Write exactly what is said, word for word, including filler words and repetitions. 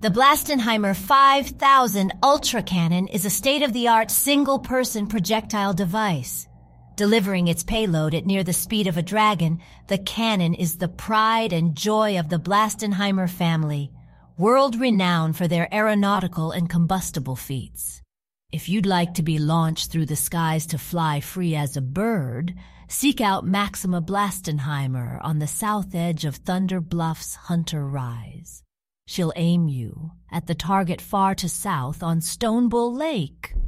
The Blastenheimer five thousand Ultra Cannon is a state-of-the-art single-person projectile device. Delivering its payload at near the speed of a dragon, the cannon is the pride and joy of the Blastenheimer family, world-renowned for their aeronautical and combustible feats. If you'd like to be launched through the skies to fly free as a bird, seek out Maxima Blastenheimer on the south edge of Thunder Bluff's Hunter Rise. She'll aim you at the target far to south on Stonebull Lake.